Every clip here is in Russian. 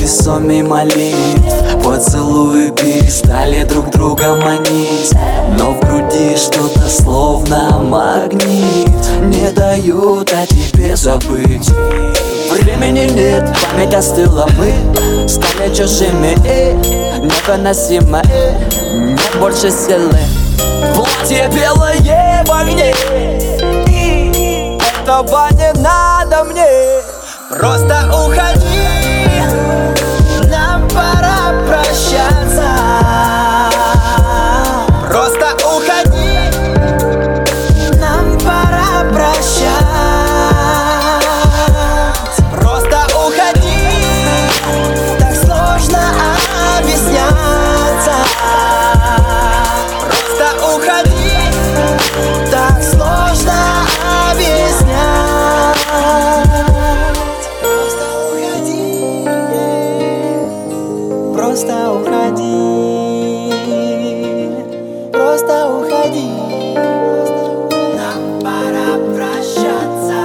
весомей молитв. Поцелуи перестали друг друга манить, но в груди что-то словно магнит не дают о тебе забыть. Времени нет, память остыла, мы стали чужими и невыносимо, нет больше силы. Платье белое в огне, этого не надо мне. Просто уходи, нам пора прощаться. Просто уходи, нам пора прощаться. Просто уходи, так сложно объясняться. Просто уходи, так сложно объясняться. Просто уходи, просто уходи, нам пора прощаться.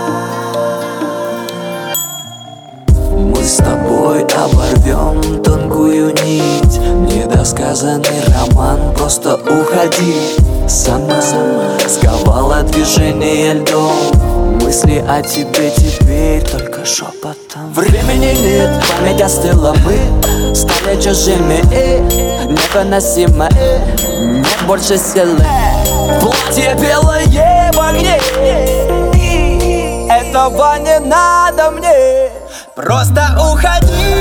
Мы с тобой оборвем тонкую нить, недосказанный роман, просто уходи. Сама сковала движение льдом, мысли о тебе теперь только шепотом. Времени нет, память остыла, мы стали чужими и невыносимо, нет больше силы. Платье белое в огне, этого не надо мне. Просто уходи,